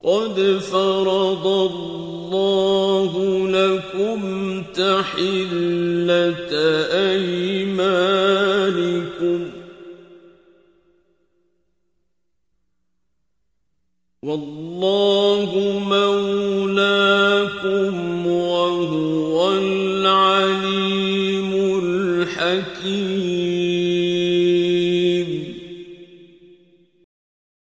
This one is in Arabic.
قد فرض الله لكم تحلة أيمانكم والله مولاكم وهو العليم الحكيم